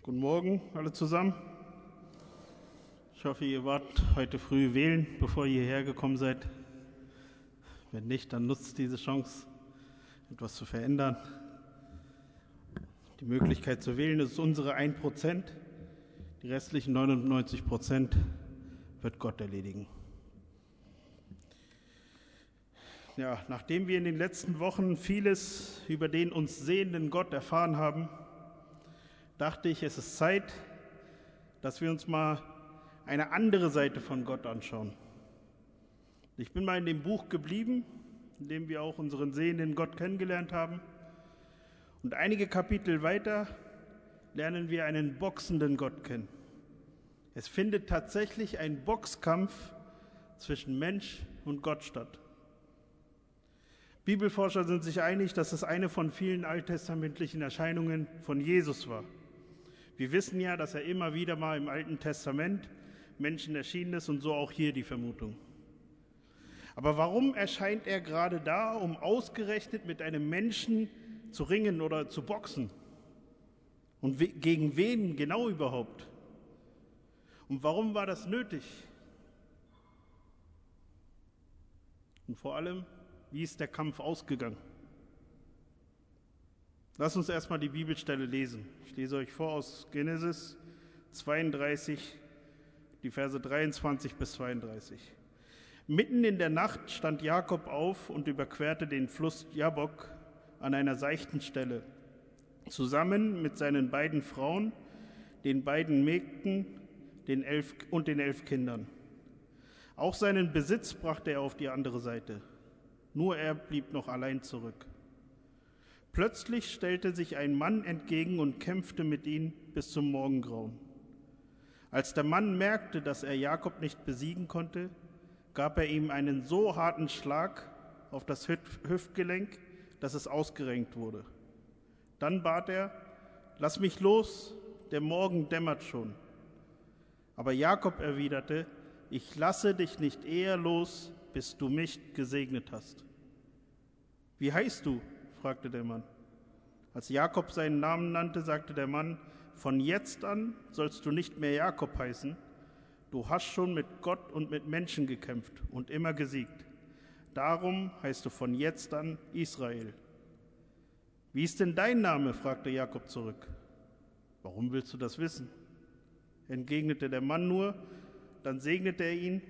Guten Morgen alle zusammen. Ich hoffe, ihr wart heute früh wählen, bevor ihr hierher gekommen seid. Wenn nicht, dann nutzt diese Chance, etwas zu verändern. Die Möglichkeit zu wählen ist unsere 1%. Die restlichen 99% wird Gott erledigen. Ja, nachdem wir in den letzten Wochen vieles über den uns sehenden Gott erfahren haben, dachte ich, es ist Zeit, dass wir uns mal eine andere Seite von Gott anschauen. Ich bin mal in dem Buch geblieben, in dem wir auch unseren sehenden Gott kennengelernt haben. Und einige Kapitel weiter lernen wir einen boxenden Gott kennen. Es findet tatsächlich ein Boxkampf zwischen Mensch und Gott statt. Bibelforscher sind sich einig, dass es eine von vielen alttestamentlichen Erscheinungen von Jesus war. Wir wissen ja, dass er immer wieder mal im Alten Testament Menschen erschienen ist und so auch hier die Vermutung. Aber warum erscheint er gerade da, um ausgerechnet mit einem Menschen zu ringen oder zu boxen? Und gegen wen genau überhaupt? Und warum war das nötig? Und vor allem, wie ist der Kampf ausgegangen? Lasst uns erstmal die Bibelstelle lesen. Ich lese euch vor aus Genesis 32, die Verse 23 bis 32. Mitten in der Nacht stand Jakob auf und überquerte den Fluss Jabbok an einer seichten Stelle, zusammen mit seinen beiden Frauen, den beiden Mägden den 11 Kindern. Auch seinen Besitz brachte er auf die andere Seite. Nur er blieb noch allein zurück. Plötzlich stellte sich ein Mann entgegen und kämpfte mit ihm bis zum Morgengrauen. Als der Mann merkte, dass er Jakob nicht besiegen konnte, gab er ihm einen so harten Schlag auf das Hüftgelenk, dass es ausgerenkt wurde. Dann bat er: Lass mich los, der Morgen dämmert schon. Aber Jakob erwiderte: Ich lasse dich nicht eher los, bis du mich gesegnet hast. Wie heißt du? Fragte der Mann. Als Jakob seinen Namen nannte, sagte der Mann: Von jetzt an sollst du nicht mehr Jakob heißen. Du hast schon mit Gott und mit Menschen gekämpft und immer gesiegt. Darum heißt du von jetzt an Israel. Wie ist denn dein Name? Fragte Jakob zurück. Warum willst du das wissen? Entgegnete der Mann nur. Dann segnete er ihn.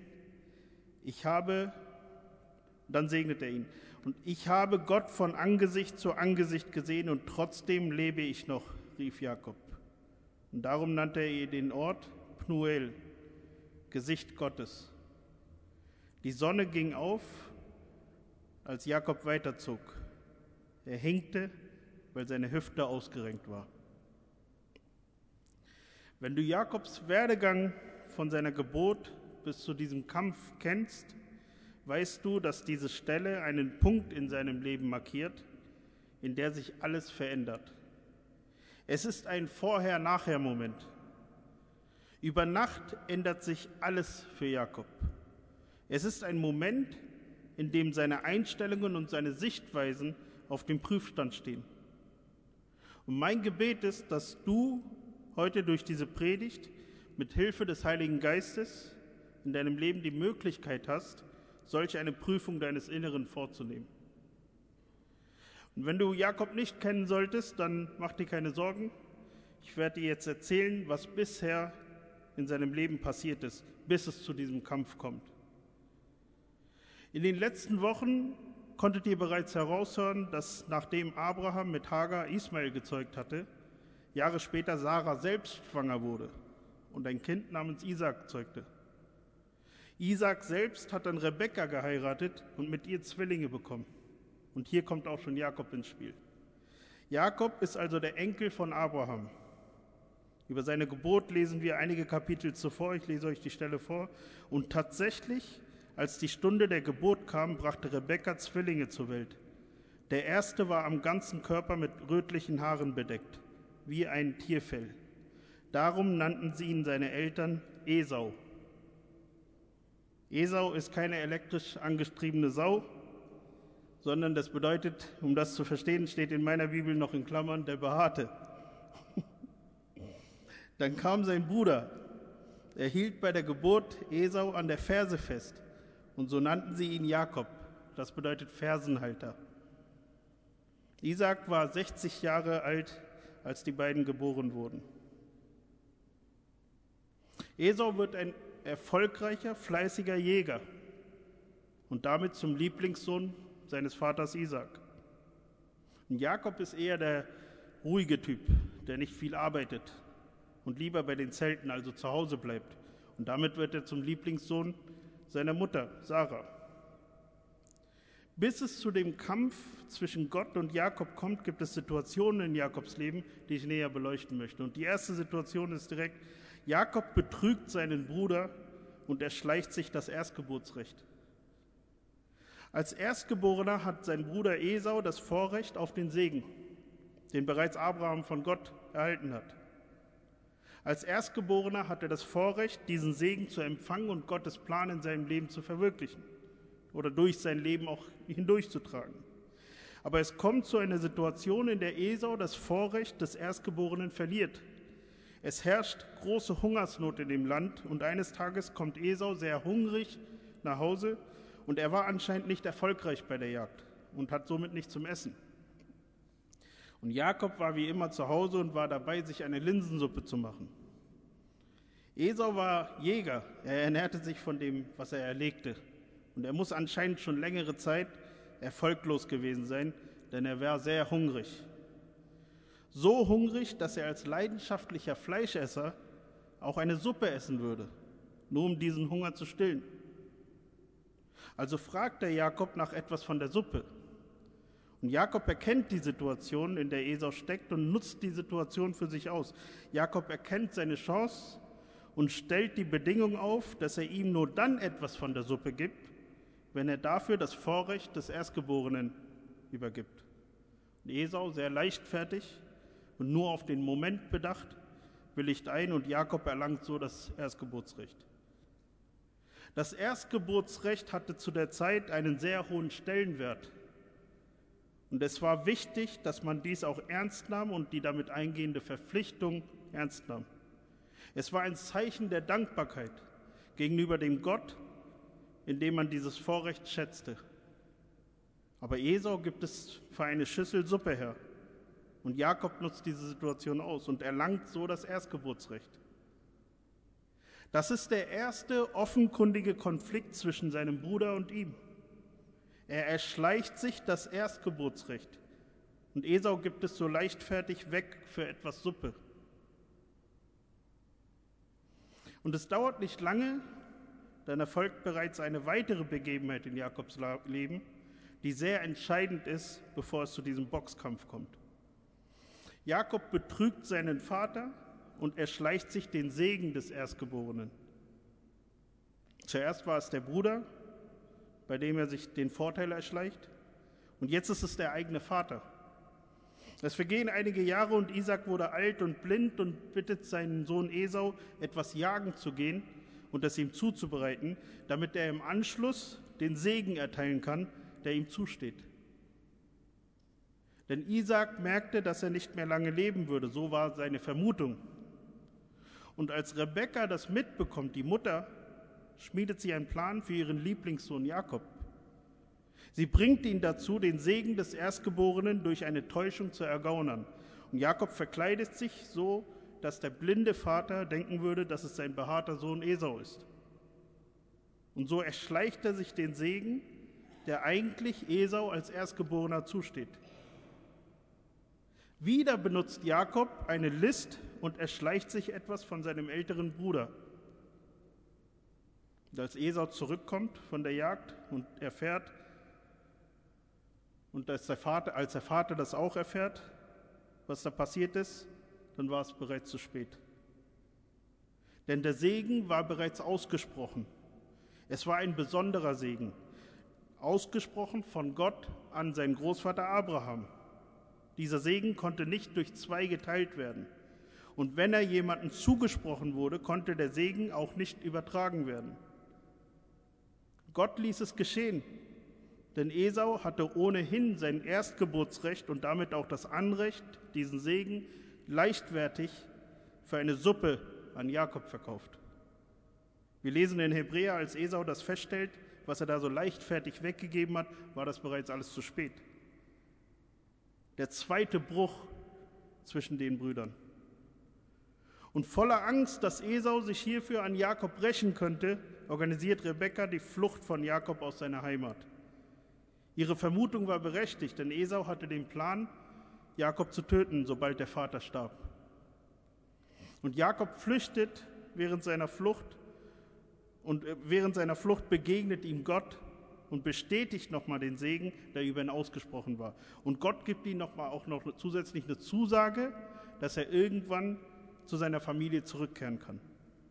Und ich habe Gott von Angesicht zu Angesicht gesehen und trotzdem lebe ich noch, rief Jakob. Und darum nannte er den Ort Pnuel, Gesicht Gottes. Die Sonne ging auf, als Jakob weiterzog. Er hinkte, weil seine Hüfte ausgerenkt war. Wenn du Jakobs Werdegang von seiner Geburt bis zu diesem Kampf kennst, weißt du, dass diese Stelle einen Punkt in seinem Leben markiert, in der sich alles verändert. Es ist ein Vorher-Nachher-Moment. Über Nacht ändert sich alles für Jakob. Es ist ein Moment, in dem seine Einstellungen und seine Sichtweisen auf dem Prüfstand stehen. Und mein Gebet ist, dass du heute durch diese Predigt mit Hilfe des Heiligen Geistes in deinem Leben die Möglichkeit hast, solch eine Prüfung deines Inneren vorzunehmen. Und wenn du Jakob nicht kennen solltest, dann mach dir keine Sorgen. Ich werde dir jetzt erzählen, was bisher in seinem Leben passiert ist, bis es zu diesem Kampf kommt. In den letzten Wochen konntet ihr bereits heraushören, dass nachdem Abraham mit Hagar Ismael gezeugt hatte, Jahre später Sarah selbst schwanger wurde und ein Kind namens Isaak zeugte. Isaak selbst hat dann Rebekka geheiratet und mit ihr Zwillinge bekommen. Und hier kommt auch schon Jakob ins Spiel. Jakob ist also der Enkel von Abraham. Über seine Geburt lesen wir einige Kapitel zuvor, ich lese euch die Stelle vor. Und tatsächlich, als die Stunde der Geburt kam, brachte Rebekka Zwillinge zur Welt. Der erste war am ganzen Körper mit rötlichen Haaren bedeckt, wie ein Tierfell. Darum nannten sie ihn seine Eltern Esau. Esau ist keine elektrisch angetriebene Sau, sondern das bedeutet, um das zu verstehen, steht in meiner Bibel noch in Klammern, der Behaarte. Dann kam sein Bruder. Er hielt bei der Geburt Esau an der Ferse fest, und so nannten sie ihn Jakob. Das bedeutet Fersenhalter. Isaak war 60 Jahre alt, als die beiden geboren wurden. Esau wird ein erfolgreicher, fleißiger Jäger und damit zum Lieblingssohn seines Vaters Isaak. Und Jakob ist eher der ruhige Typ, der nicht viel arbeitet und lieber bei den Zelten, also zu Hause bleibt. Und damit wird er zum Lieblingssohn seiner Mutter, Sarah. Bis es zu dem Kampf zwischen Gott und Jakob kommt, gibt es Situationen in Jakobs Leben, die ich näher beleuchten möchte. Und die erste Situation ist direkt: Jakob betrügt seinen Bruder und erschleicht sich das Erstgeburtsrecht. Als Erstgeborener hat sein Bruder Esau das Vorrecht auf den Segen, den bereits Abraham von Gott erhalten hat. Als Erstgeborener hat er das Vorrecht, diesen Segen zu empfangen und Gottes Plan in seinem Leben zu verwirklichen oder durch sein Leben auch hindurchzutragen. Aber es kommt zu einer Situation, in der Esau das Vorrecht des Erstgeborenen verliert. Es herrscht große Hungersnot in dem Land und eines Tages kommt Esau sehr hungrig nach Hause und er war anscheinend nicht erfolgreich bei der Jagd und hat somit nichts zum Essen. Und Jakob war wie immer zu Hause und war dabei, sich eine Linsensuppe zu machen. Esau war Jäger, er ernährte sich von dem, was er erlegte. Und er muss anscheinend schon längere Zeit erfolglos gewesen sein, denn er war sehr hungrig. So hungrig, dass er als leidenschaftlicher Fleischesser auch eine Suppe essen würde, nur um diesen Hunger zu stillen. Also fragt er Jakob nach etwas von der Suppe. Und Jakob erkennt die Situation, in der Esau steckt, und nutzt die Situation für sich aus. Jakob erkennt seine Chance und stellt die Bedingung auf, dass er ihm nur dann etwas von der Suppe gibt, wenn er dafür das Vorrecht des Erstgeborenen übergibt. Und Esau, sehr leichtfertig und nur auf den Moment bedacht, willigt ein und Jakob erlangt so das Erstgeburtsrecht. Das Erstgeburtsrecht hatte zu der Zeit einen sehr hohen Stellenwert. Und es war wichtig, dass man dies auch ernst nahm und die damit eingehende Verpflichtung ernst nahm. Es war ein Zeichen der Dankbarkeit gegenüber dem Gott, indem man dieses Vorrecht schätzte. Aber Esau gibt es für eine Schüssel Suppe her. Und Jakob nutzt diese Situation aus und erlangt so das Erstgeburtsrecht. Das ist der erste offenkundige Konflikt zwischen seinem Bruder und ihm. Er erschleicht sich das Erstgeburtsrecht und Esau gibt es so leichtfertig weg für etwas Suppe. Und es dauert nicht lange, dann erfolgt bereits eine weitere Begebenheit in Jakobs Leben, die sehr entscheidend ist, bevor es zu diesem Boxkampf kommt. Jakob betrügt seinen Vater und erschleicht sich den Segen des Erstgeborenen. Zuerst war es der Bruder, bei dem er sich den Vorteil erschleicht, und jetzt ist es der eigene Vater. Es vergehen einige Jahre und Isaak wurde alt und blind und bittet seinen Sohn Esau, etwas jagen zu gehen und es ihm zuzubereiten, damit er im Anschluss den Segen erteilen kann, der ihm zusteht. Denn Isaak merkte, dass er nicht mehr lange leben würde, so war seine Vermutung. Und als Rebekka das mitbekommt, die Mutter, schmiedet sie einen Plan für ihren Lieblingssohn Jakob. Sie bringt ihn dazu, den Segen des Erstgeborenen durch eine Täuschung zu ergaunern. Und Jakob verkleidet sich so, dass der blinde Vater denken würde, dass es sein behaarter Sohn Esau ist. Und so erschleicht er sich den Segen, der eigentlich Esau als Erstgeborener zusteht. Wieder benutzt Jakob eine List und erschleicht sich etwas von seinem älteren Bruder. Und als Esau zurückkommt von der Jagd und erfährt, und als der Vater das auch erfährt, was da passiert ist, dann war es bereits zu spät. Denn der Segen war bereits ausgesprochen. Es war ein besonderer Segen, ausgesprochen von Gott an seinen Großvater Abraham. Dieser Segen konnte nicht durch zwei geteilt werden. Und wenn er jemandem zugesprochen wurde, konnte der Segen auch nicht übertragen werden. Gott ließ es geschehen, denn Esau hatte ohnehin sein Erstgeburtsrecht und damit auch das Anrecht, diesen Segen leichtfertig für eine Suppe an Jakob verkauft. Wir lesen in Hebräer, als Esau das feststellt, was er da so leichtfertig weggegeben hat, war das bereits alles zu spät. Der zweite Bruch zwischen den Brüdern. Und voller Angst, dass Esau sich hierfür an Jakob rächen könnte, organisiert Rebekka die Flucht von Jakob aus seiner Heimat. Ihre Vermutung war berechtigt, denn Esau hatte den Plan, Jakob zu töten, sobald der Vater starb. Und Jakob flüchtet während seiner Flucht, und während seiner Flucht begegnet ihm Gott und bestätigt nochmal den Segen, der über ihn ausgesprochen war. Und Gott gibt ihm auch noch zusätzlich eine Zusage, dass er irgendwann zu seiner Familie zurückkehren kann.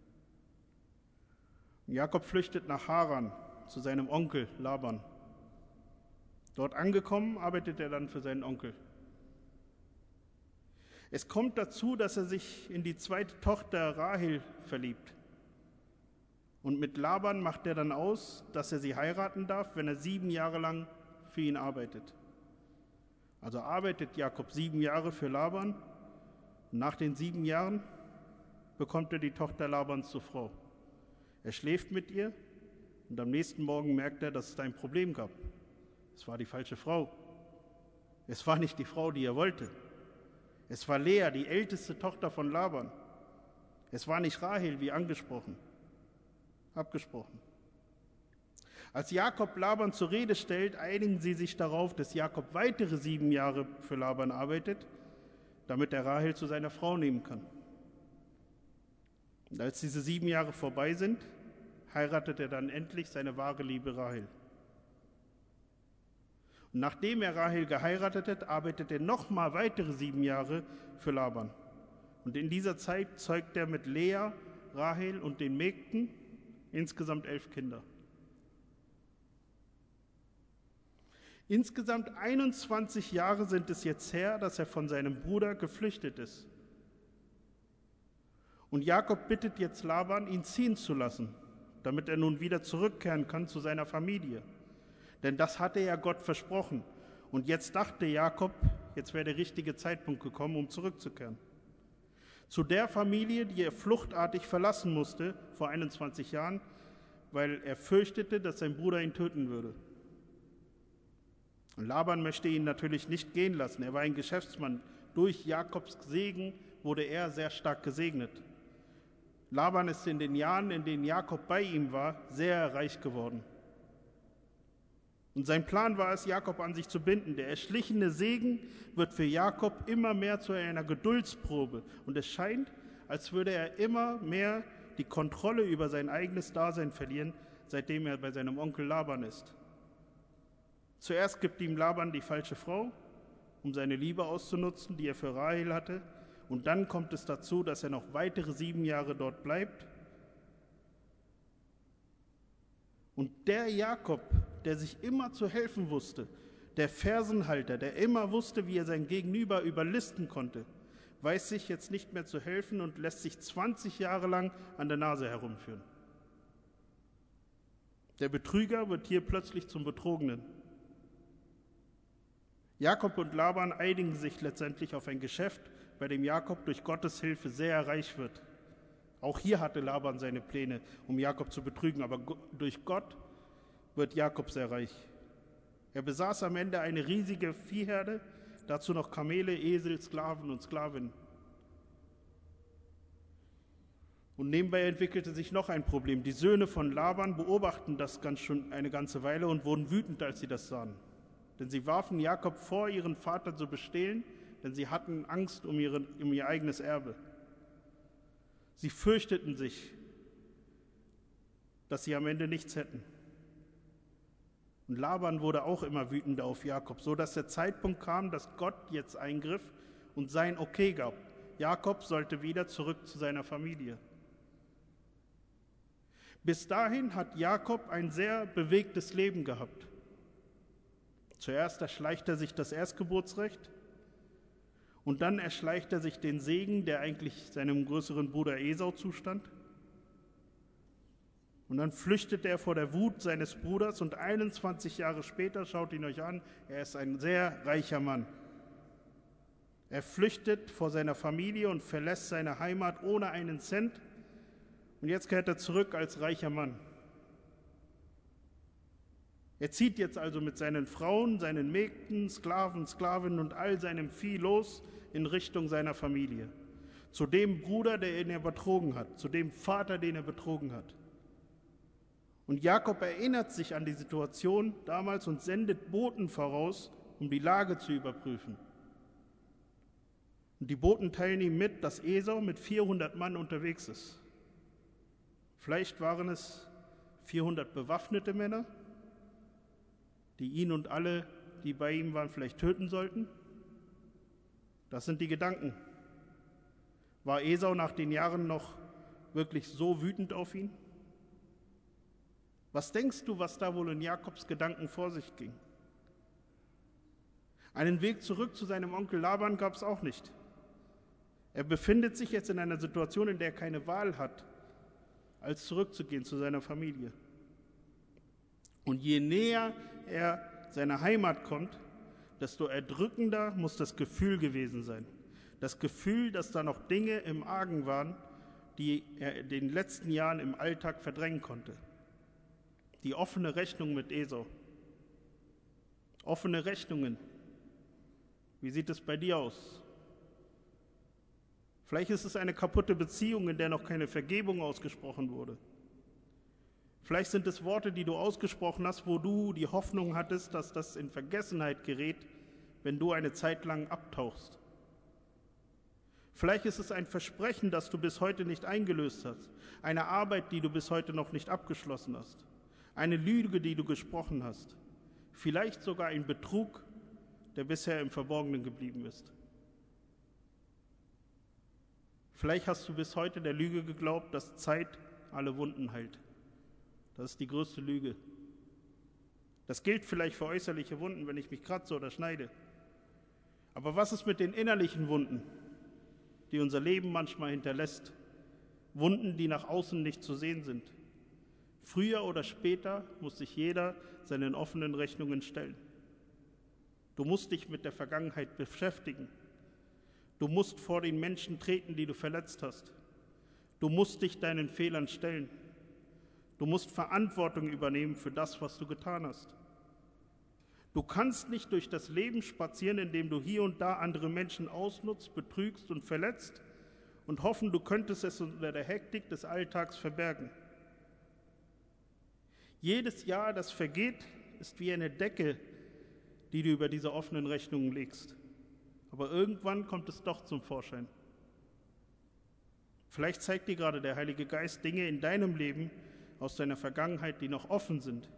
Und Jakob flüchtet nach Haran zu seinem Onkel Laban. Dort angekommen, arbeitet er dann für seinen Onkel. Es kommt dazu, dass er sich in die zweite Tochter Rahel verliebt. Und mit Laban macht er dann aus, dass er sie heiraten darf, wenn er 7 Jahre lang für ihn arbeitet. Also arbeitet Jakob 7 Jahre für Laban. Und nach den 7 Jahren bekommt er die Tochter Labans zur Frau. Er schläft mit ihr und am nächsten Morgen merkt er, dass es da ein Problem gab. Es war die falsche Frau. Es war nicht die Frau, die er wollte. Es war Lea, die älteste Tochter von Laban. Es war nicht Rahel, wie abgesprochen. Als Jakob Laban zur Rede stellt, einigen sie sich darauf, dass Jakob weitere 7 Jahre für Laban arbeitet, damit er Rahel zu seiner Frau nehmen kann. Und als diese 7 Jahre vorbei sind, heiratet er dann endlich seine wahre Liebe Rahel. Und nachdem er Rahel geheiratet hat, arbeitet er nochmal weitere 7 Jahre für Laban. Und in dieser Zeit zeugt er mit Lea, Rahel und den Mägden insgesamt 11 Kinder. Insgesamt 21 Jahre sind es jetzt her, dass er von seinem Bruder geflüchtet ist. Und Jakob bittet jetzt Laban, ihn ziehen zu lassen, damit er nun wieder zurückkehren kann zu seiner Familie. Denn das hatte ja Gott versprochen. Und jetzt dachte Jakob, jetzt wäre der richtige Zeitpunkt gekommen, um zurückzukehren. Zu der Familie, die er fluchtartig verlassen musste vor 21 Jahren, weil er fürchtete, dass sein Bruder ihn töten würde. Und Laban möchte ihn natürlich nicht gehen lassen. Er war ein Geschäftsmann. Durch Jakobs Segen wurde er sehr stark gesegnet. Laban ist in den Jahren, in denen Jakob bei ihm war, sehr reich geworden. Und sein Plan war es, Jakob an sich zu binden. Der erschlichene Segen wird für Jakob immer mehr zu einer Geduldsprobe. Und es scheint, als würde er immer mehr die Kontrolle über sein eigenes Dasein verlieren, seitdem er bei seinem Onkel Laban ist. Zuerst gibt ihm Laban die falsche Frau, um seine Liebe auszunutzen, die er für Rahel hatte. Und dann kommt es dazu, dass er noch weitere 7 Jahre dort bleibt. Und der Jakob, der sich immer zu helfen wusste, der Fersenhalter, der immer wusste, wie er sein Gegenüber überlisten konnte, weiß sich jetzt nicht mehr zu helfen und lässt sich 20 Jahre lang an der Nase herumführen. Der Betrüger wird hier plötzlich zum Betrogenen. Jakob und Laban einigen sich letztendlich auf ein Geschäft, bei dem Jakob durch Gottes Hilfe sehr reich wird. Auch hier hatte Laban seine Pläne, um Jakob zu betrügen, aber durch Gott wird Jakob sehr reich. Er besaß am Ende eine riesige Viehherde, dazu noch Kamele, Esel, Sklaven und Sklavinnen. Und nebenbei entwickelte sich noch ein Problem. Die Söhne von Laban beobachten das schon eine ganze Weile und wurden wütend, als sie das sahen. Denn sie warfen Jakob vor, ihren Vater zu bestehlen, denn sie hatten Angst um ihr eigenes Erbe. Sie fürchteten sich, dass sie am Ende nichts hätten. Und Laban wurde auch immer wütender auf Jakob, so dass der Zeitpunkt kam, dass Gott jetzt eingriff und sein Okay gab. Jakob sollte wieder zurück zu seiner Familie. Bis dahin hat Jakob ein sehr bewegtes Leben gehabt. Zuerst erschleicht er sich das Erstgeburtsrecht und dann erschleicht er sich den Segen, der eigentlich seinem größeren Bruder Esau zustand. Und dann flüchtet er vor der Wut seines Bruders und 21 Jahre später, schaut ihn euch an, er ist ein sehr reicher Mann. Er flüchtet vor seiner Familie und verlässt seine Heimat ohne einen Cent. Und jetzt kehrt er zurück als reicher Mann. Er zieht jetzt also mit seinen Frauen, seinen Mägden, Sklaven, Sklavinnen und all seinem Vieh los in Richtung seiner Familie. Zu dem Bruder, den er betrogen hat, zu dem Vater, den er betrogen hat. Und Jakob erinnert sich an die Situation damals und sendet Boten voraus, um die Lage zu überprüfen. Und die Boten teilen ihm mit, dass Esau mit 400 Mann unterwegs ist. Vielleicht waren es 400 bewaffnete Männer, die ihn und alle, die bei ihm waren, vielleicht töten sollten. Das sind die Gedanken. War Esau nach den Jahren noch wirklich so wütend auf ihn? Was denkst du, was da wohl in Jakobs Gedanken vor sich ging? Einen Weg zurück zu seinem Onkel Laban gab es auch nicht. Er befindet sich jetzt in einer Situation, in der er keine Wahl hat, als zurückzugehen zu seiner Familie. Und je näher er seiner Heimat kommt, desto erdrückender muss das Gefühl gewesen sein. Das Gefühl, dass da noch Dinge im Argen waren, die er in den letzten Jahren im Alltag verdrängen konnte. Die offene Rechnung mit Esau. Offene Rechnungen. Wie sieht es bei dir aus? Vielleicht ist es eine kaputte Beziehung, in der noch keine Vergebung ausgesprochen wurde. Vielleicht sind es Worte, die du ausgesprochen hast, wo du die Hoffnung hattest, dass das in Vergessenheit gerät, wenn du eine Zeit lang abtauchst. Vielleicht ist es ein Versprechen, das du bis heute nicht eingelöst hast, eine Arbeit, die du bis heute noch nicht abgeschlossen hast, eine Lüge, die du gesprochen hast, vielleicht sogar ein Betrug, der bisher im Verborgenen geblieben ist. Vielleicht hast du bis heute der Lüge geglaubt, dass Zeit alle Wunden heilt. Das ist die größte Lüge. Das gilt vielleicht für äußerliche Wunden, wenn ich mich kratze oder schneide. Aber was ist mit den innerlichen Wunden, die unser Leben manchmal hinterlässt? Wunden, die nach außen nicht zu sehen sind. Früher oder später muss sich jeder seinen offenen Rechnungen stellen. Du musst dich mit der Vergangenheit beschäftigen. Du musst vor den Menschen treten, die du verletzt hast. Du musst dich deinen Fehlern stellen. Du musst Verantwortung übernehmen für das, was du getan hast. Du kannst nicht durch das Leben spazieren, indem du hier und da andere Menschen ausnutzt, betrügst und verletzt und hoffen, du könntest es unter der Hektik des Alltags verbergen. Jedes Jahr, das vergeht, ist wie eine Decke, die du über diese offenen Rechnungen legst. Aber irgendwann kommt es doch zum Vorschein. Vielleicht zeigt dir gerade der Heilige Geist Dinge in deinem Leben aus deiner Vergangenheit, die noch offen sind.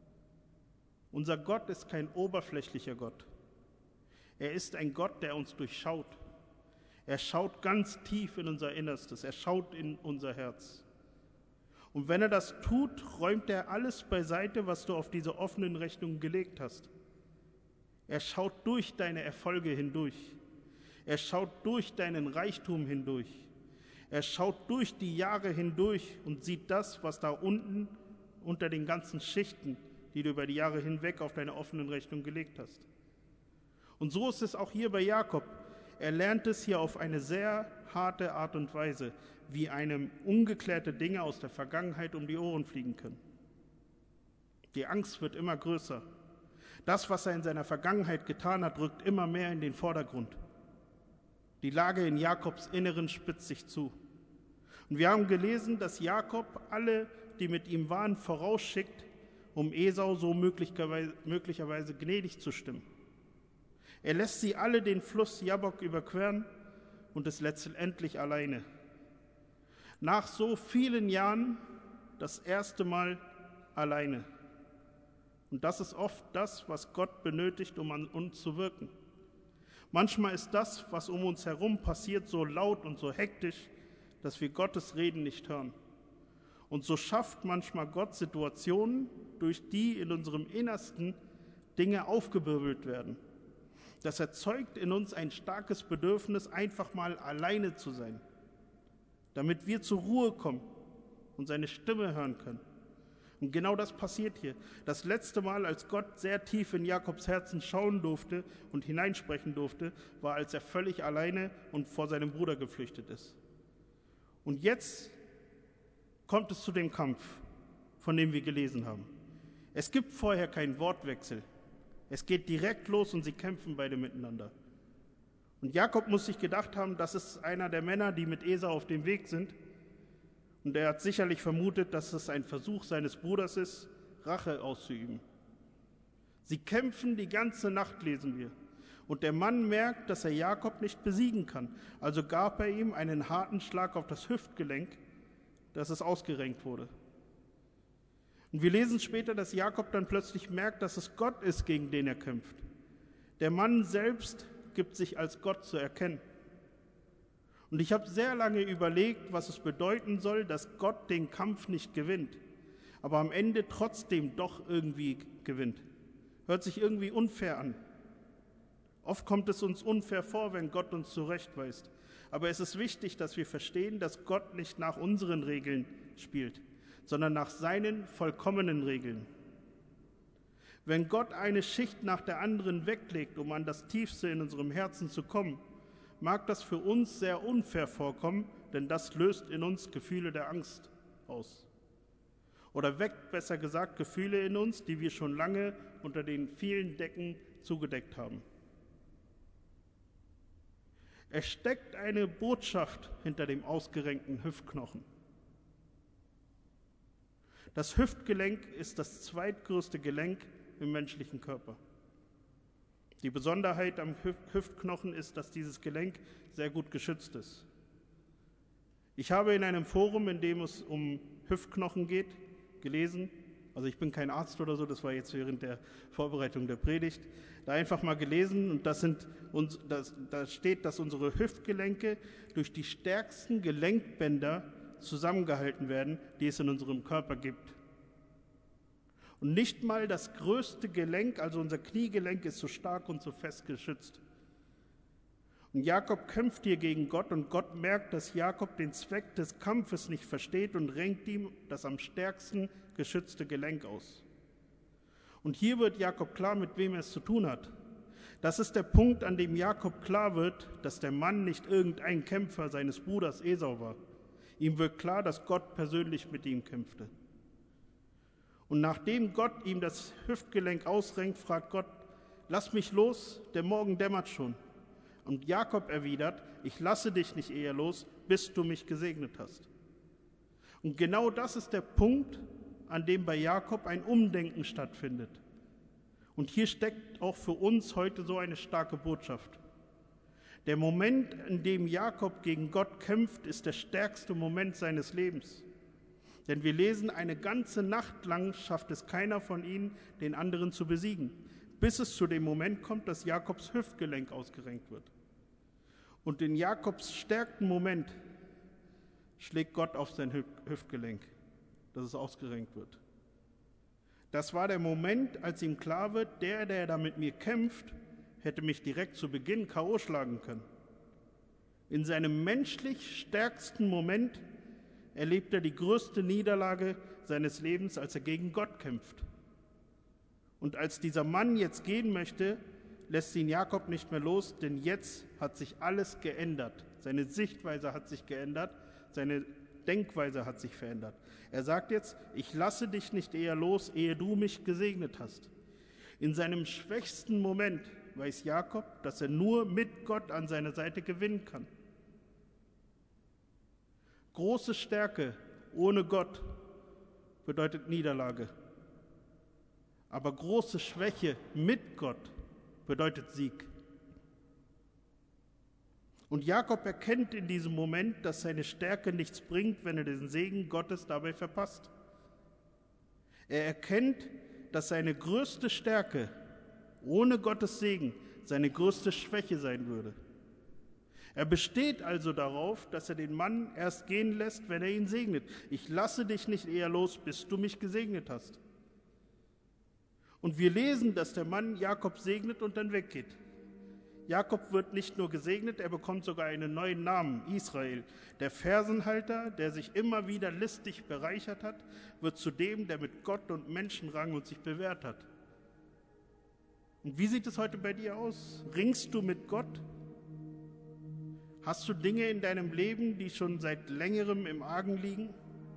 Unser Gott ist kein oberflächlicher Gott. Er ist ein Gott, der uns durchschaut. Er schaut ganz tief in unser Innerstes. Er schaut in unser Herz. Und wenn er das tut, räumt er alles beiseite, was du auf diese offenen Rechnungen gelegt hast. Er schaut durch deine Erfolge hindurch. Er schaut durch deinen Reichtum hindurch. Er schaut durch die Jahre hindurch und sieht das, was da unten unter den ganzen Schichten, die du über die Jahre hinweg auf deine offenen Rechnungen gelegt hast. Und so ist es auch hier bei Jakob. Er lernt es hier auf eine sehr harte Art und Weise, wie einem ungeklärte Dinge aus der Vergangenheit um die Ohren fliegen können. Die Angst wird immer größer. Das, was er in seiner Vergangenheit getan hat, rückt immer mehr in den Vordergrund. Die Lage in Jakobs Inneren spitzt sich zu. Und wir haben gelesen, dass Jakob alle, die mit ihm waren, vorausschickt, um Esau so möglicherweise gnädig zu stimmen. Er lässt sie alle den Fluss Jabbok überqueren und ist letztendlich alleine. Nach so vielen Jahren das erste Mal alleine. Und das ist oft das, was Gott benötigt, um an uns zu wirken. Manchmal ist das, was um uns herum passiert, so laut und so hektisch, dass wir Gottes Reden nicht hören. Und so schafft manchmal Gott Situationen, durch die in unserem Innersten Dinge aufgewirbelt werden. Das erzeugt in uns ein starkes Bedürfnis, einfach mal alleine zu sein, damit wir zur Ruhe kommen und seine Stimme hören können. Und genau das passiert hier. Das letzte Mal, als Gott sehr tief in Jakobs Herzen schauen durfte und hineinsprechen durfte, war, als er völlig alleine und vor seinem Bruder geflüchtet ist. Und jetzt kommt es zu dem Kampf, von dem wir gelesen haben. Es gibt vorher keinen Wortwechsel. Es geht direkt los und sie kämpfen beide miteinander. Und Jakob muss sich gedacht haben, das ist einer der Männer, die mit Esau auf dem Weg sind. Und er hat sicherlich vermutet, dass es ein Versuch seines Bruders ist, Rache auszuüben. Sie kämpfen die ganze Nacht, lesen wir. Und der Mann merkt, dass er Jakob nicht besiegen kann. Also gab er ihm einen harten Schlag auf das Hüftgelenk, dass es ausgerenkt wurde. Und wir lesen später, dass Jakob dann plötzlich merkt, dass es Gott ist, gegen den er kämpft. Der Mann selbst gibt sich als Gott zu erkennen. Und ich habe sehr lange überlegt, was es bedeuten soll, dass Gott den Kampf nicht gewinnt, aber am Ende trotzdem doch irgendwie gewinnt. Hört sich irgendwie unfair an. Oft kommt es uns unfair vor, wenn Gott uns zurechtweist. Aber es ist wichtig, dass wir verstehen, dass Gott nicht nach unseren Regeln spielt, sondern nach seinen vollkommenen Regeln. Wenn Gott eine Schicht nach der anderen weglegt, um an das Tiefste in unserem Herzen zu kommen, mag das für uns sehr unfair vorkommen, denn das löst in uns Gefühle der Angst aus. Oder weckt, besser gesagt, Gefühle in uns, die wir schon lange unter den vielen Decken zugedeckt haben. Es steckt eine Botschaft hinter dem ausgerenkten Hüftknochen. Das Hüftgelenk ist das zweitgrößte Gelenk im menschlichen Körper. Die Besonderheit am Hüftknochen ist, dass dieses Gelenk sehr gut geschützt ist. Ich habe in einem Forum, in dem es um Hüftknochen geht, gelesen, also ich bin kein Arzt oder so, das war jetzt während der Vorbereitung der Predigt, da einfach mal gelesen und da steht, dass unsere Hüftgelenke durch die stärksten Gelenkbänder zusammengehalten werden, die es in unserem Körper gibt. Und nicht mal das größte Gelenk, also unser Kniegelenk, ist so stark und so fest geschützt. Und Jakob kämpft hier gegen Gott und Gott merkt, dass Jakob den Zweck des Kampfes nicht versteht und renkt ihm das am stärksten geschützte Gelenk aus. Und hier wird Jakob klar, mit wem er es zu tun hat. Das ist der Punkt, an dem Jakob klar wird, dass der Mann nicht irgendein Kämpfer seines Bruders Esau war. Ihm wird klar, dass Gott persönlich mit ihm kämpfte. Und nachdem Gott ihm das Hüftgelenk ausrenkt, fragt Gott, lass mich los, der Morgen dämmert schon. Und Jakob erwidert, ich lasse dich nicht eher los, bis du mich gesegnet hast. Und genau das ist der Punkt, an dem bei Jakob ein Umdenken stattfindet. Und hier steckt auch für uns heute so eine starke Botschaft. Der Moment, in dem Jakob gegen Gott kämpft, ist der stärkste Moment seines Lebens. Denn wir lesen, eine ganze Nacht lang schafft es keiner von ihnen, den anderen zu besiegen, bis es zu dem Moment kommt, dass Jakobs Hüftgelenk ausgerenkt wird. Und in Jakobs stärksten Moment schlägt Gott auf sein Hüftgelenk, dass es ausgerenkt wird. Das war der Moment, als ihm klar wird, der da mit mir kämpft, hätte mich direkt zu Beginn K.O. schlagen können. In seinem menschlich stärksten Moment erlebt er die größte Niederlage seines Lebens, als er gegen Gott kämpft. Und als dieser Mann jetzt gehen möchte, lässt ihn Jakob nicht mehr los, denn jetzt hat sich alles geändert. Seine Sichtweise hat sich geändert, seine Denkweise hat sich verändert. Er sagt jetzt, ich lasse dich nicht eher los, ehe du mich gesegnet hast. In seinem schwächsten Moment weiß Jakob, dass er nur mit Gott an seiner Seite gewinnen kann. Große Stärke ohne Gott bedeutet Niederlage. Aber große Schwäche mit Gott bedeutet Sieg. Und Jakob erkennt in diesem Moment, dass seine Stärke nichts bringt, wenn er den Segen Gottes dabei verpasst. Er erkennt, dass seine größte Stärke ohne Gottes Segen seine größte Schwäche sein würde. Er besteht also darauf, dass er den Mann erst gehen lässt, wenn er ihn segnet. Ich lasse dich nicht eher los, bis du mich gesegnet hast. Und wir lesen, dass der Mann Jakob segnet und dann weggeht. Jakob wird nicht nur gesegnet, er bekommt sogar einen neuen Namen, Israel. Der Fersenhalter, der sich immer wieder listig bereichert hat, wird zu dem, der mit Gott und Menschen rang und sich bewährt hat. Und wie sieht es heute bei dir aus? Ringst du mit Gott? Hast du Dinge in deinem Leben, die schon seit längerem im Argen liegen?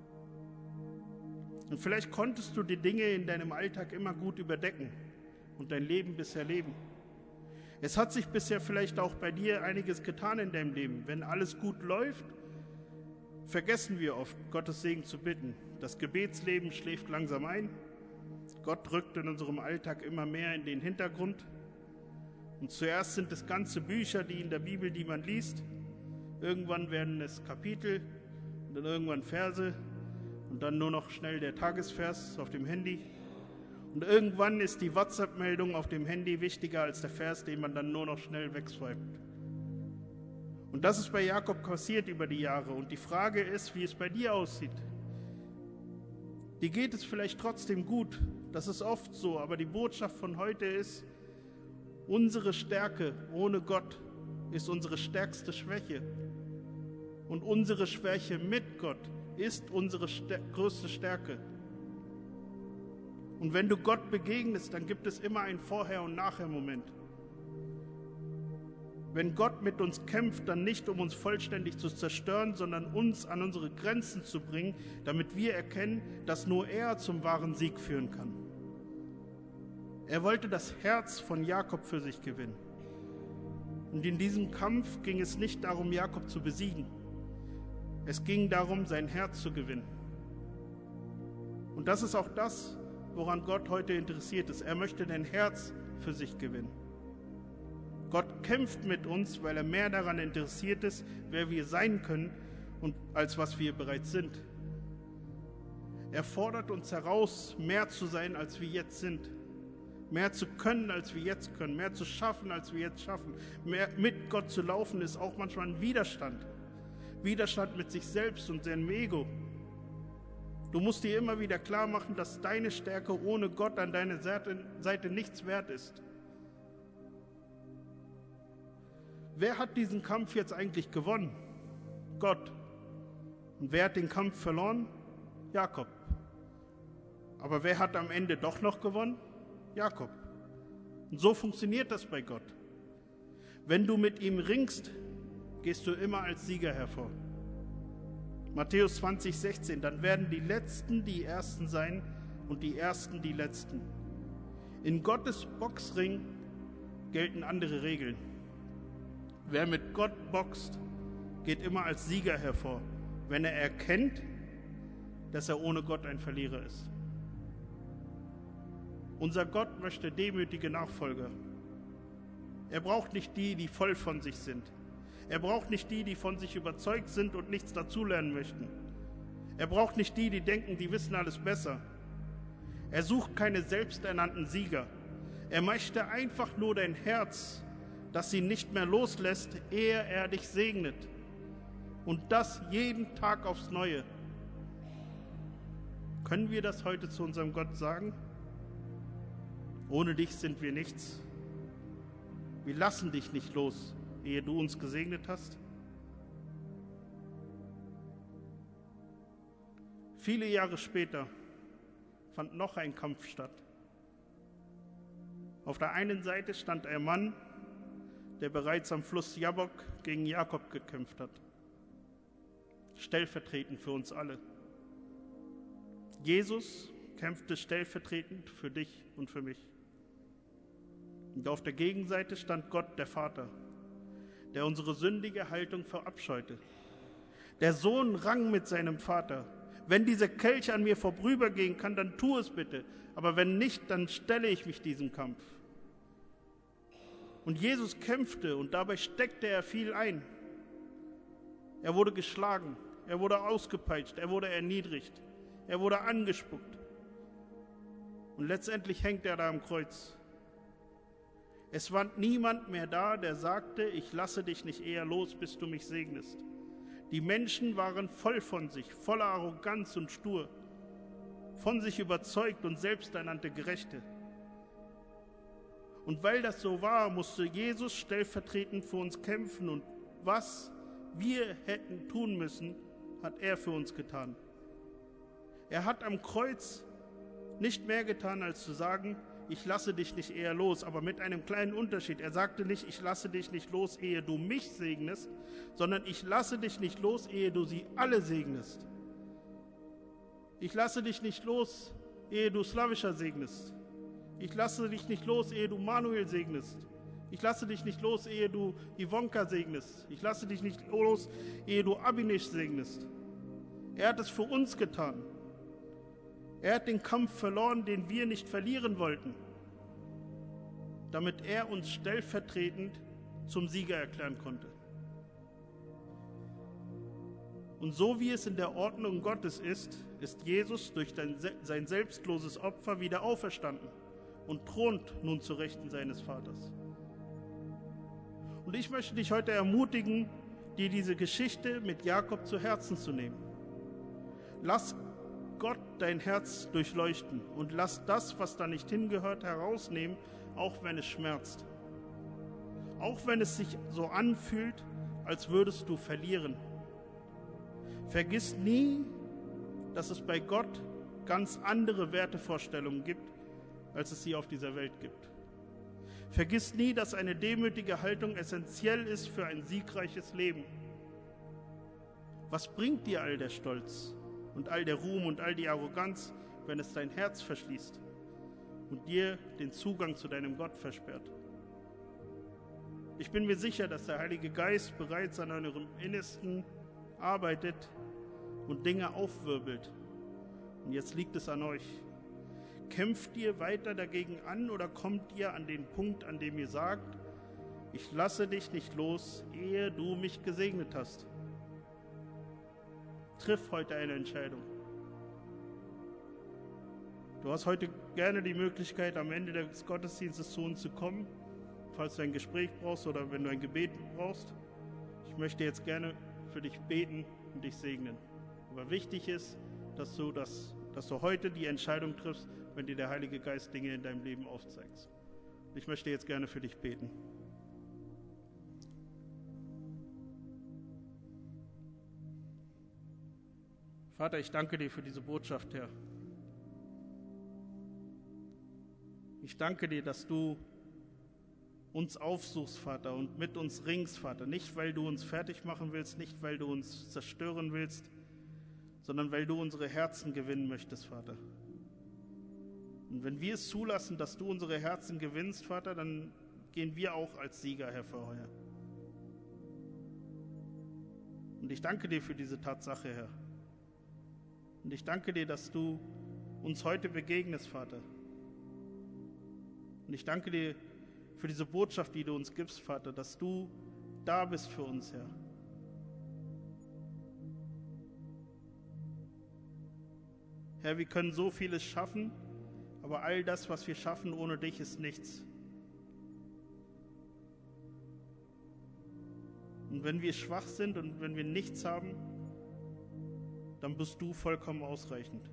Und vielleicht konntest du die Dinge in deinem Alltag immer gut überdecken und dein Leben bisher leben. Es hat sich bisher vielleicht auch bei dir einiges getan in deinem Leben. Wenn alles gut läuft, vergessen wir oft, Gottes Segen zu bitten. Das Gebetsleben schläft langsam ein. Gott rückt in unserem Alltag immer mehr in den Hintergrund. Und zuerst sind es ganze Bücher, die in der Bibel, die man liest. Irgendwann werden es Kapitel und dann irgendwann Verse und dann nur noch schnell der Tagesvers auf dem Handy. Und irgendwann ist die WhatsApp-Meldung auf dem Handy wichtiger als der Vers, den man dann nur noch schnell wegswipet. Und das ist bei Jakob passiert über die Jahre. Und die Frage ist, wie es bei dir aussieht. Dir geht es vielleicht trotzdem gut. Das ist oft so. Aber die Botschaft von heute ist, unsere Stärke ohne Gott ist unsere stärkste Schwäche. Und unsere Schwäche mit Gott ist unsere größte Stärke. Und wenn du Gott begegnest, dann gibt es immer ein Vorher- und Nachher-Moment. Wenn Gott mit uns kämpft, dann nicht, um uns vollständig zu zerstören, sondern uns an unsere Grenzen zu bringen, damit wir erkennen, dass nur er zum wahren Sieg führen kann. Er wollte das Herz von Jakob für sich gewinnen. Und in diesem Kampf ging es nicht darum, Jakob zu besiegen. Es ging darum, sein Herz zu gewinnen. Und das ist auch das, woran Gott heute interessiert ist. Er möchte dein Herz für sich gewinnen. Gott kämpft mit uns, weil er mehr daran interessiert ist, wer wir sein können und als was wir bereits sind. Er fordert uns heraus, mehr zu sein, als wir jetzt sind. Mehr zu können, als wir jetzt können. Mehr zu schaffen, als wir jetzt schaffen. Mehr mit Gott zu laufen, ist auch manchmal ein Widerstand. Widerstand mit sich selbst und seinem Ego. Du musst dir immer wieder klar machen, dass deine Stärke ohne Gott an deiner Seite nichts wert ist. Wer hat diesen Kampf jetzt eigentlich gewonnen? Gott. Und wer hat den Kampf verloren? Jakob. Aber wer hat am Ende doch noch gewonnen? Jakob. Und so funktioniert das bei Gott. Wenn du mit ihm ringst, gehst du immer als Sieger hervor. Matthäus 20,16, dann werden die Letzten die Ersten sein und die Ersten die Letzten. In Gottes Boxring gelten andere Regeln. Wer mit Gott boxt, geht immer als Sieger hervor, wenn er erkennt, dass er ohne Gott ein Verlierer ist. Unser Gott möchte demütige Nachfolger. Er braucht nicht die, die voll von sich sind. Er braucht nicht die, die von sich überzeugt sind und nichts dazulernen möchten. Er braucht nicht die, die denken, die wissen alles besser. Er sucht keine selbsternannten Sieger. Er möchte einfach nur dein Herz, das ihn nicht mehr loslässt, ehe er dich segnet. Und das jeden Tag aufs Neue. Können wir das heute zu unserem Gott sagen? Ohne dich sind wir nichts. Wir lassen dich nicht los, ehe du uns gesegnet hast? Viele Jahre später fand noch ein Kampf statt. Auf der einen Seite stand ein Mann, der bereits am Fluss Jabbok gegen Jakob gekämpft hat. Stellvertretend für uns alle. Jesus kämpfte stellvertretend für dich und für mich. Und auf der Gegenseite stand Gott, der Vater, der unsere sündige Haltung verabscheute. Der Sohn rang mit seinem Vater. Wenn dieser Kelch an mir vorübergehen kann, dann tu es bitte. Aber wenn nicht, dann stelle ich mich diesem Kampf. Und Jesus kämpfte und dabei steckte er viel ein. Er wurde geschlagen, er wurde ausgepeitscht, er wurde erniedrigt, er wurde angespuckt. Und letztendlich hängt er da am Kreuz. Es war niemand mehr da, der sagte, ich lasse dich nicht eher los, bis du mich segnest. Die Menschen waren voll von sich, voller Arroganz und stur, von sich überzeugt und selbsternannte Gerechte. Und weil das so war, musste Jesus stellvertretend für uns kämpfen. Und was wir hätten tun müssen, hat er für uns getan. Er hat am Kreuz nicht mehr getan, als zu sagen, ich lasse dich nicht eher los, aber mit einem kleinen Unterschied. Er sagte nicht, ich lasse dich nicht los, ehe du mich segnest, sondern ich lasse dich nicht los, ehe du sie alle segnest. Ich lasse dich nicht los, ehe du Slavischer segnest. Ich lasse dich nicht los, ehe du Manuel segnest. Ich lasse dich nicht los, ehe du Ivonka segnest. Ich lasse dich nicht los, ehe du Abinish segnest. Er hat es für uns getan. Er hat den Kampf verloren, den wir nicht verlieren wollten, damit er uns stellvertretend zum Sieger erklären konnte. Und so wie es in der Ordnung Gottes ist, ist Jesus durch sein selbstloses Opfer wieder auferstanden und thront nun zu Rechten seines Vaters. Und ich möchte dich heute ermutigen, dir diese Geschichte mit Jakob zu Herzen zu nehmen. Lass Gott dein Herz durchleuchten und lass das, was da nicht hingehört, herausnehmen, auch wenn es schmerzt. Auch wenn es sich so anfühlt, als würdest du verlieren. Vergiss nie, dass es bei Gott ganz andere Wertevorstellungen gibt, als es sie auf dieser Welt gibt. Vergiss nie, dass eine demütige Haltung essentiell ist für ein siegreiches Leben. Was bringt dir all der Stolz und all der Ruhm und all die Arroganz, wenn es dein Herz verschließt und dir den Zugang zu deinem Gott versperrt? Ich bin mir sicher, dass der Heilige Geist bereits an eurem Innersten arbeitet und Dinge aufwirbelt. Und jetzt liegt es an euch. Kämpft ihr weiter dagegen an oder kommt ihr an den Punkt, an dem ihr sagt, ich lasse dich nicht los, ehe du mich gesegnet hast? Triff heute eine Entscheidung. Du hast heute gerne die Möglichkeit, am Ende des Gottesdienstes zu uns zu kommen, falls du ein Gespräch brauchst oder wenn du ein Gebet brauchst. Ich möchte jetzt gerne für dich beten und dich segnen. Aber wichtig ist, dass du heute die Entscheidung triffst, wenn dir der Heilige Geist Dinge in deinem Leben aufzeigt. Ich möchte jetzt gerne für dich beten. Vater, ich danke dir für diese Botschaft, Herr. Ich danke dir, dass du uns aufsuchst, Vater, und mit uns ringst, Vater. Nicht, weil du uns fertig machen willst, nicht, weil du uns zerstören willst, sondern weil du unsere Herzen gewinnen möchtest, Vater. Und wenn wir es zulassen, dass du unsere Herzen gewinnst, Vater, dann gehen wir auch als Sieger hervor, Herr. Und ich danke dir für diese Tatsache, Herr. Und ich danke dir, dass du uns heute begegnest, Vater. Und ich danke dir für diese Botschaft, die du uns gibst, Vater, dass du da bist für uns, Herr. Herr, wir können so vieles schaffen, aber all das, was wir schaffen, ohne dich, ist nichts. Und wenn wir schwach sind und wenn wir nichts haben, dann bist du vollkommen ausreichend.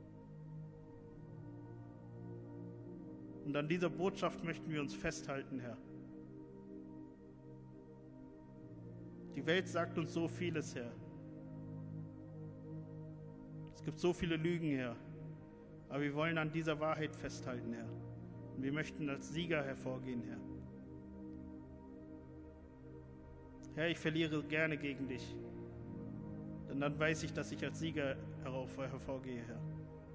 Und an dieser Botschaft möchten wir uns festhalten, Herr. Die Welt sagt uns so vieles, Herr. Es gibt so viele Lügen, Herr. Aber wir wollen an dieser Wahrheit festhalten, Herr. Und wir möchten als Sieger hervorgehen, Herr. Herr, ich verliere gerne gegen dich. Denn dann weiß ich, dass ich als Sieger hervorgehe, Herr.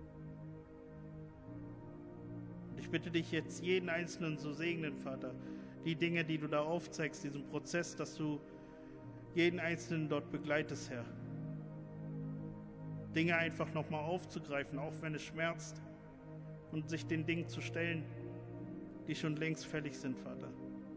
Und ich bitte dich jetzt, jeden Einzelnen zu segnen, Vater. Die Dinge, die du da aufzeigst, diesen Prozess, dass du jeden Einzelnen dort begleitest, Herr. Dinge einfach nochmal aufzugreifen, auch wenn es schmerzt, und sich den Dingen zu stellen, die schon längst fällig sind, Vater.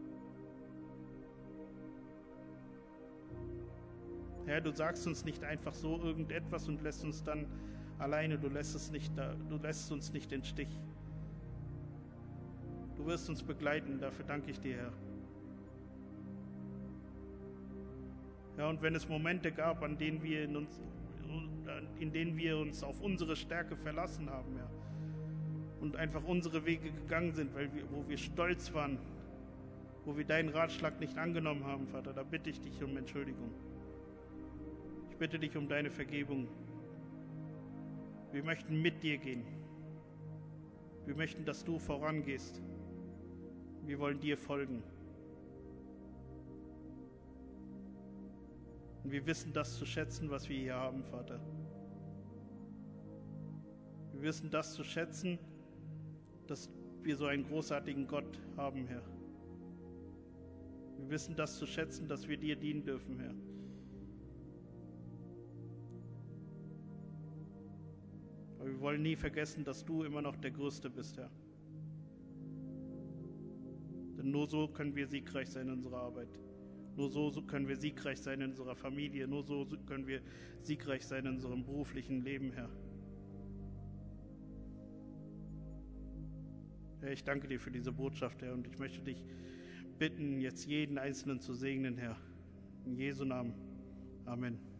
Herr, du sagst uns nicht einfach so irgendetwas und lässt uns dann alleine, du lässt uns nicht den Stich. Du wirst uns begleiten, dafür danke ich dir, Herr. Ja, und wenn es Momente gab, in denen wir uns auf unsere Stärke verlassen haben, Herr, und einfach unsere Wege gegangen sind, wo wir stolz waren, wo wir deinen Ratschlag nicht angenommen haben, Vater, da bitte ich dich um Entschuldigung. Ich bitte dich um deine Vergebung. Wir möchten mit dir gehen. Wir möchten, dass du vorangehst. Wir wollen dir folgen. Und wir wissen das zu schätzen, was wir hier haben, Vater. Wir wissen das zu schätzen, dass wir so einen großartigen Gott haben, Herr. Wir wissen das zu schätzen, dass wir dir dienen dürfen, Herr. Aber wir wollen nie vergessen, dass du immer noch der Größte bist, Herr. Denn nur so können wir siegreich sein in unserer Arbeit. Nur so können wir siegreich sein in unserer Familie. Nur so können wir siegreich sein in unserem beruflichen Leben, Herr. Herr, ich danke dir für diese Botschaft, Herr, und ich möchte dich bitten, jetzt jeden Einzelnen zu segnen, Herr. In Jesu Namen. Amen.